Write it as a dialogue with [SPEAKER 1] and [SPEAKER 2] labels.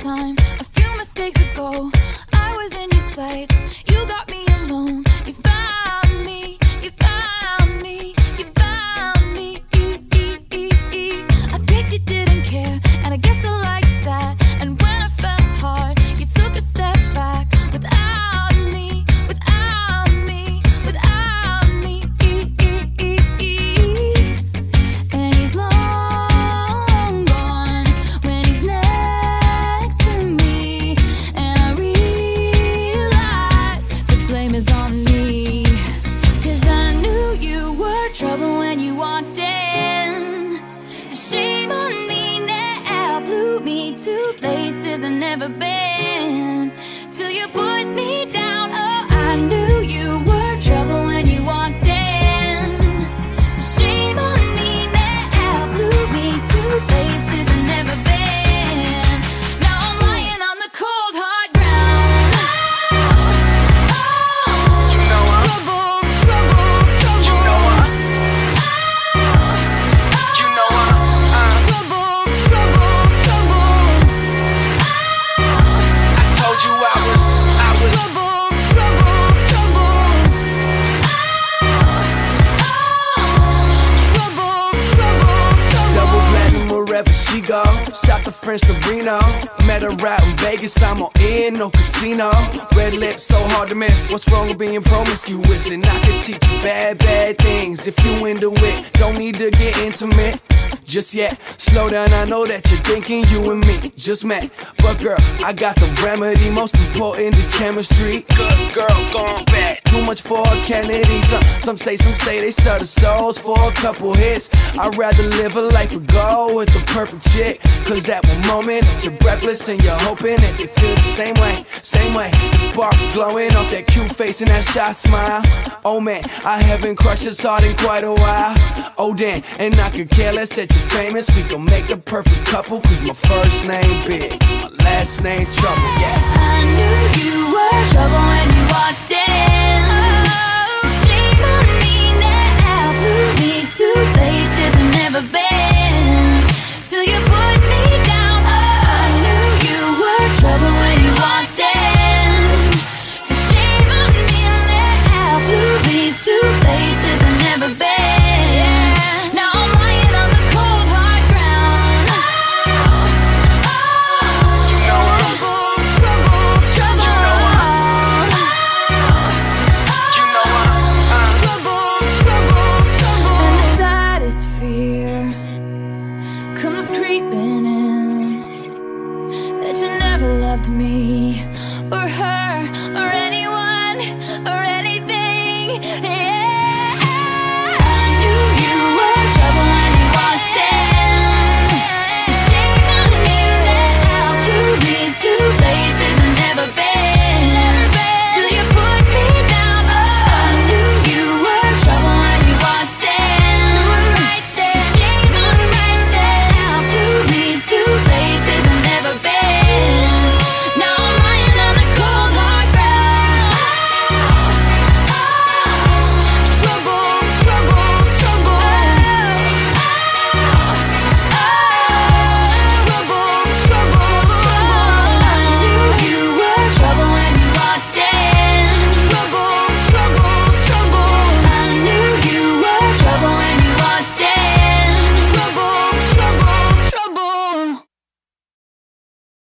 [SPEAKER 1] time. A few mistakes ago, I was in your sights. You got me alone. You found me. You found me. You found me. I guess you didn't care, and I guess I liked that. And when I fell hard, you took a step back. Without me, without me, without me. And he's long gone when he's next to me. And I realize the blame is on me. 'Cause I knew you were trouble when you walked in. So shame on me now, blew me to places I've never been. Till you put me down, oh, I knew you were trouble when you walked in. So shame on me now, blew me to places I've never been. Now I'm lying on the cold hard ground.
[SPEAKER 2] You know what?
[SPEAKER 1] Trouble, trouble, trouble.
[SPEAKER 2] You know what? You know what?
[SPEAKER 1] Trouble, trouble, trouble.
[SPEAKER 2] I told you I was
[SPEAKER 1] Trouble, trouble, trouble. Trouble, trouble, trouble.
[SPEAKER 3] Double platinum wherever she go. South of French to Reno. Met her out in Vegas, I'm on in, no casino. Red lips, so hard to miss. What's wrong with being promiscuous? And I can teach you bad, bad things if you into it. Don't need to get intimate just yet. Slow down, I know that you're thinking you and me just met. But girl, I got the remedy, most important, the chemistry. Good girl, gone bad. Too much for a Kennedy. Some say they sell the souls for a couple hits. I'd rather live a life of gold with the perfect chick. 'Cause that one moment that you're breathless and you're hoping that it feels the same way. Same way, the sparks glowing off that cute face and that shy smile. Oh man, I haven't crushed his heart in quite a while. Oh damn, and I could care less that you're famous. We gon' make a perfect couple. 'Cause my first name Big, my last name Trouble, yeah.
[SPEAKER 1] I knew you were trouble when you walked in. So shame on me now, blew me to places I've never been. Till you put me down, oh, I knew you were trouble when you walked in. So shame on me now, blew me to places I've never been. Now I'm lying on the cold hard ground.
[SPEAKER 2] You know what?
[SPEAKER 1] Trouble, trouble, trouble.
[SPEAKER 2] You know what?
[SPEAKER 1] Trouble, trouble, trouble. And the saddest fear comes creeping in, that you never loved me or her.